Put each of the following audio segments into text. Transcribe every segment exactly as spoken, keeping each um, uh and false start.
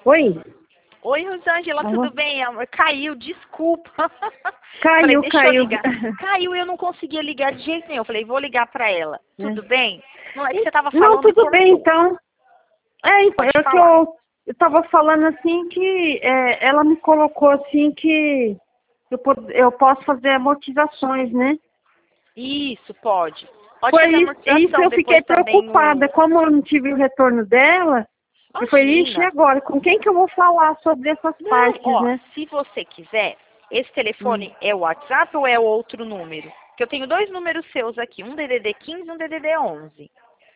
Oi? Oi, Rosângela, Alô? tudo bem, amor? Caiu, desculpa. Caiu, Falei, deixa caiu. eu ligar. Caiu, eu não conseguia ligar de jeito nenhum. Eu falei, vou ligar pra ela. Tudo bem? Não é que você tava Não, falando e tudo bem, cortou. então. É, então, Pode é que falar. eu, eu tava falando assim que é, ela me colocou assim que eu, pod- eu posso fazer amortizações, né? Isso, pode. Pode Foi fazer isso, isso amortização, eu fiquei depois também preocupada. o... Como eu não tive o retorno dela, eu falei, ixi, e Imagina. agora? Com quem que eu vou falar sobre essas Não, partes, ó, né? se você quiser, esse Hum. telefone é o WhatsApp ou é outro número? Que eu tenho dois números seus aqui, um D D D quinze e um D D D onze.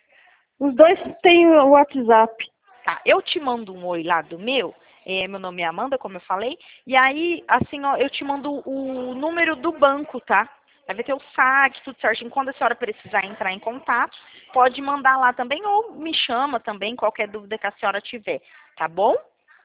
Os dois têm o WhatsApp. Tá, eu te mando um oi lá do meu, é, meu nome é Amanda, como eu falei, e aí, assim, ó, eu te mando o número do banco, tá? Vai ter o saque, tudo certinho. Quando a senhora precisar entrar em contato, pode mandar lá também, ou me chama também, qualquer dúvida que a senhora tiver, tá bom?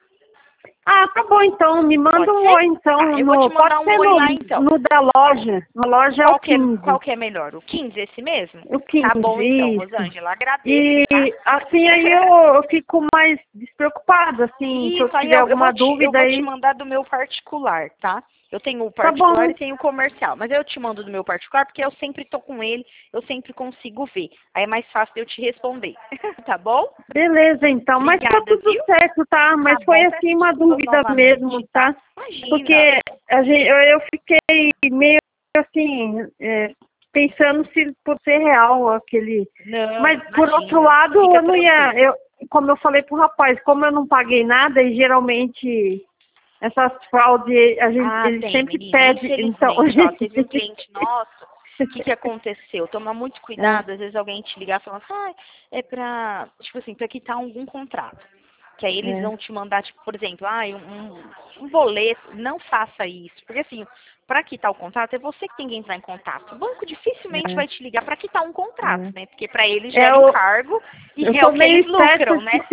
Ah, tá bom então, me manda Pode um ser? oi então, Tá, eu vou te no, mandar pode um ser oi no, lá então. no da loja, a loja é o Qual que é, quinze, qual que é melhor? O quinze, esse mesmo? o Tá bom então, quinze, isso. Rosângela, agradeço, E tá? assim aí eu, eu fico mais despreocupada, assim, se eu Isso, aí tiver eu, eu, alguma vou te, eu dúvida vou te aí, mandar do meu particular, tá? Eu tenho o tá particular bom, e tenho o comercial, mas eu te mando do meu particular porque eu sempre tô com ele, eu sempre consigo ver. Aí é mais fácil de eu te responder, tá bom? beleza então, mas tá Obrigada, tudo viu? certo, tá? Tá Mas foi bom, peço assim uma desculpas dúvida mesmo, novamente, tá? tá? Imagina. Porque a gente, eu, eu fiquei meio assim, é, pensando se por ser real aquele. Não, Mas por outro imagina. lado, Fica eu não ia, tranquila. eu, como eu falei pro rapaz, como eu não paguei nada e geralmente essas fraudes a gente Ah, ele tem, sempre menina. pede, então. Infelizmente, ó, teve um cliente nosso. O que, que aconteceu? Toma muito É, cuidado, às vezes alguém te ligar e falar, ah, é pra, tipo assim, pra quitar algum contrato. Que aí eles é, vão te mandar, tipo, por exemplo, ah, um, um um boleto. Não faça isso. Porque assim, pra quitar o contrato, é você que tem que entrar em contato. O banco dificilmente é, vai te ligar pra quitar um contrato, é. né? Porque pra eles É, gera eu, encargo eu e é tô o que meio eles esperta. lucram, né?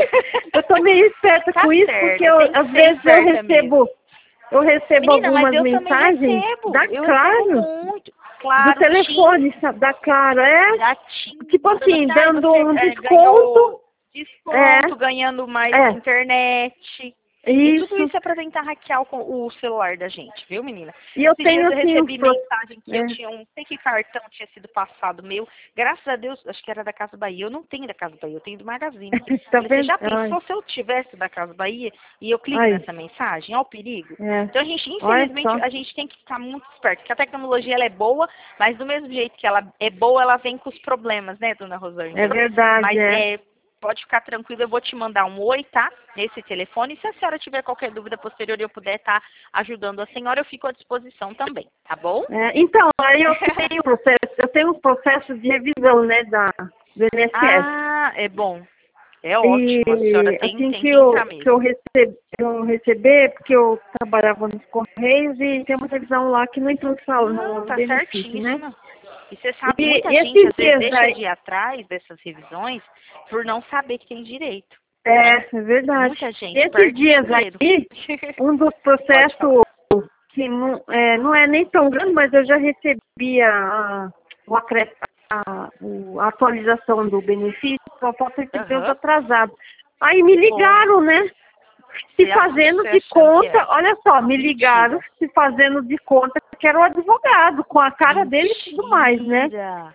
Eu tô meio esperta Tá com isso porque certo, eu, tem às que ser vezes eu esperta mesmo. recebo, eu recebo Menina, mas algumas eu também mensagens recebo. da Eu recebo Claro, muito. do Claro, Tim, telefone, sabe, da Claro, é da Tim, tipo mandando assim, assim, ai, dando você um é, desconto, ganhou é, desconto, ganhando mais é, internet. E tudo isso. isso é pra tentar hackear o, co- o celular da gente, viu, menina? E eu Esses dias tenho eu assim os recebi pro, mensagem que eu é, tinha um, não sei que cartão tinha sido passado meu. Graças a Deus, acho que era da Casa Bahia. Eu não tenho da Casa Bahia, eu tenho do Magazine. tá Falei, você vendo? já Ai, pensou se eu tivesse da Casa Bahia e eu clico ai, nessa mensagem? Olha o perigo. é, Então a gente, olha infelizmente, só, a gente tem que ficar muito esperto, porque a tecnologia ela é boa, mas do mesmo jeito que ela é boa, ela vem com os problemas, né, dona é Rosângela? verdade, Mas é. é, pode ficar tranquila, eu vou te mandar um oi, tá? Nesse telefone. E se a senhora tiver qualquer dúvida posterior e eu puder estar ajudando a senhora, eu fico à disposição também, tá bom? É, então, aí eu tenho processo, eu tenho um processo de revisão, né, da, do I N S S. Ah, é bom. É ótimo, a senhora E tem, assim tem que que eu, entrar que eu, mesmo. receb, eu receber, porque eu trabalhava nos Correios e tem uma revisão lá que não entrou no sal- Não, no tá benefício, né? certíssima. E você sabe, E muita gente esses às vezes dias deixa aí, de ir atrás dessas revisões por não saber que tem direito, é, né? é verdade. Muita E gente esses perde dias dinheiro. aí, um dos Pode falar. processos que não é, não é nem tão grande, mas eu já recebi a, o acré- a, o- a atualização do benefício, só falta receber os Aham. atrasados. Aí me Bom, ligaram, né? Se você, ach- fazendo você de achando que conta, é olha só, me ligaram mentira. se fazendo de conta que era o advogado, com a cara dele e tudo mais, né? Mentira.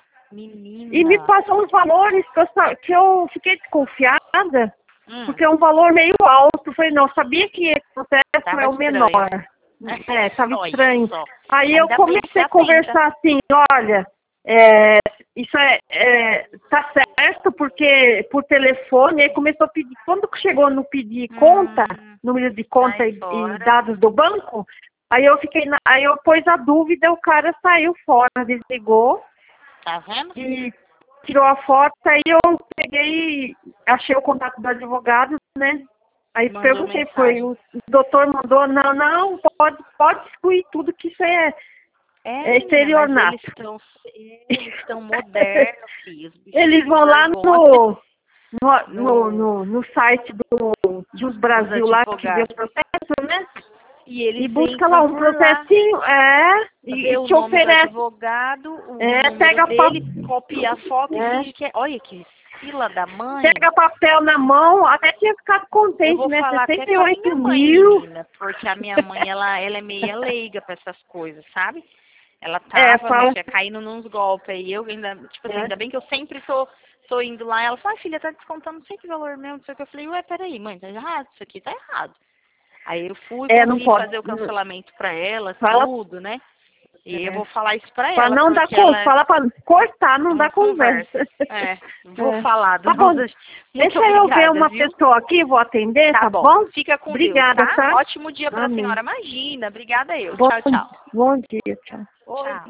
E me Menina. passou uns valores que eu, sa- que eu fiquei desconfiada, Hum, porque é um valor meio alto. Eu falei, não, sabia que esse processo tava é o estranho. menor. É, estava Olha estranho. só. Aí eu Ainda bem que você comecei a atenta. conversar assim, olha, é, isso é, é, tá certo, porque por telefone, aí começou a pedir, quando chegou no pedir conta, Hum, número de sai conta e, e fora. dados do banco, aí eu fiquei, na, aí eu pus a dúvida, o cara saiu fora, desligou Tá vendo? e tirou a foto, aí eu peguei, achei o contato do advogado, né? Aí Mandou perguntei, foi, mensagem. o doutor mandou, não, não, pode, pode excluir tudo que isso é, É, é menina, mas eles estelionato. estão eles estão modernos, filhos. Os bichos Eles sem vão lá vergonha. no, no, no, No, no, no site do Jus dos Brasil lá que vê o advogados. processo, né? E E eles busca lá entram um por lá, processinho, é, e, vê e o te nome do oferece, advogado, o é, número pega a foto, dele, copia a foto e é, finge que é. Olha que fila da mãe. Pega papel na mão, até tinha ficado Eu contente, vou né? falar até sessenta e com a oito minha mãe, mil. menina, porque a minha mãe, ela, ela é meio leiga pra essas coisas, sabe? Ela É, tava, fala. mexia, caindo nos golpes aí, eu ainda, tipo assim, É. ainda bem que eu sempre tô, tô indo lá, ela fala, ah, filha, tá descontando não sei que valor mesmo, não sei o que, eu falei, ué, peraí, mãe, tá errado, isso aqui tá errado. Aí eu fui, É, não corri pode. fazer o cancelamento pra ela, Fala. tudo, né? E eu É. vou falar isso pra Pra ela, não dar porque con... ela Fala pra cortar, não não dá conversa. É, vou É. falar, Tá dona. bom. Muito Deixa eu ver obrigada, uma viu? pessoa aqui, vou atender, Tá tá bom. bom? Fica com Deus, Obrigada, tá? tá? Ótimo dia pra Amém. senhora. Imagina. Obrigada eu. Bom, Tchau, tchau. bom dia, tchau. Tchau.